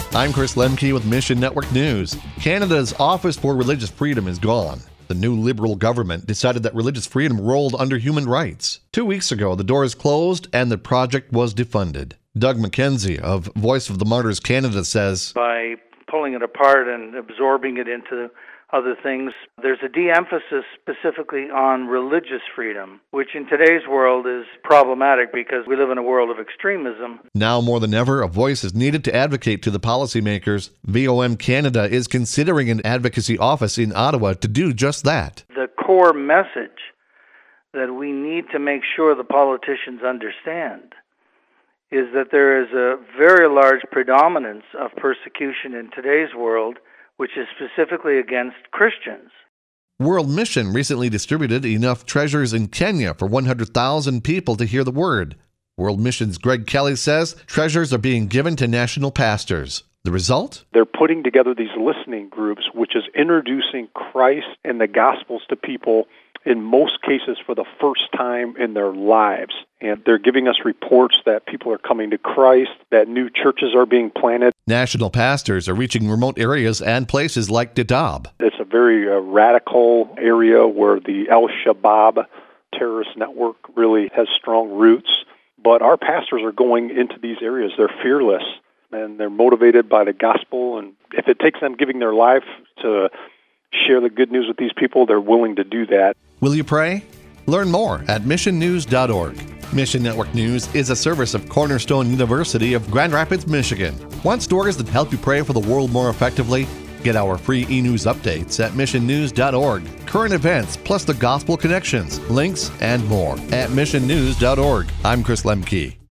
I'm Chris Lemke with Mission Network News. Canada's Office for Religious Freedom is gone. The new Liberal government decided that religious freedom rolled under human rights. 2 weeks ago, the doors closed and the project was defunded. Doug McKenzie of Voice of the Martyrs Canada says, by pulling it apart and absorbing it into other things, there's a de-emphasis specifically on religious freedom, which in today's world is problematic because we live in a world of extremism. Now more than ever, a voice is needed to advocate to the policymakers. VOM Canada is considering an advocacy office in Ottawa to do just that. The core message that we need to make sure the politicians understand is that there is a very large predominance of persecution in today's world, which is specifically against Christians. World Mission recently distributed enough treasures in Kenya for 100,000 people to hear the word. World Mission's Greg Kelly says treasures are being given to national pastors. The result? They're putting together these listening groups, which is introducing Christ and the Gospels to people, in most cases for the first time in their lives. And they're giving us reports that people are coming to Christ, that new churches are being planted. National pastors are reaching remote areas and places like Dadaab. It's a very radical area where the Al-Shabaab terrorist network really has strong roots. But our pastors are going into these areas. They're fearless, and they're motivated by the gospel. And if it takes them giving their life to share the good news with these people, they're willing to do that. Will you pray? Learn more at missionnews.org. Mission Network News is a service of Cornerstone University of Grand Rapids, Michigan. Want stories that help you pray for the world more effectively? Get our free e-news updates at missionnews.org. Current events, plus the gospel connections, links, and more at missionnews.org. I'm Chris Lemke.